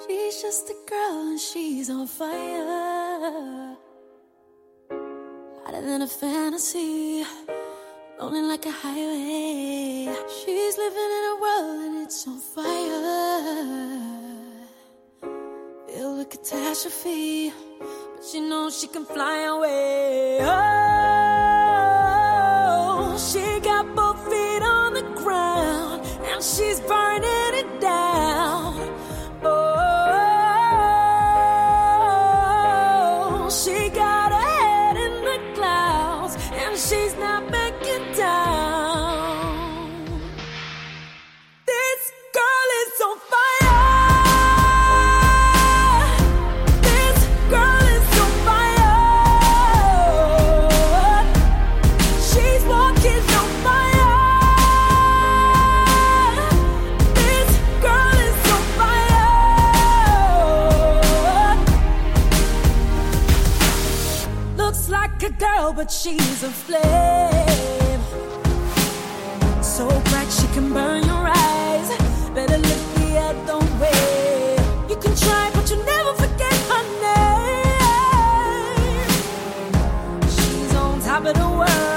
She's just a girl and she's on fire. Hotter than a fantasy, rolling like a highway. She's living in a world and it's on fire, filled with catastrophe, but she knows she can fly away. Oh, she got both feet on the ground and she's burning it down. Oh, she got her head in the clouds and she's not backing down. This girl is on fire. This girl is on fire. She's walking on fire. This girl is on fire. Looks like a girl, but she's a flame. So bright she can burn your eyes. Better lift the other way. You can try, but you'll never forget her name. She's on top of the world.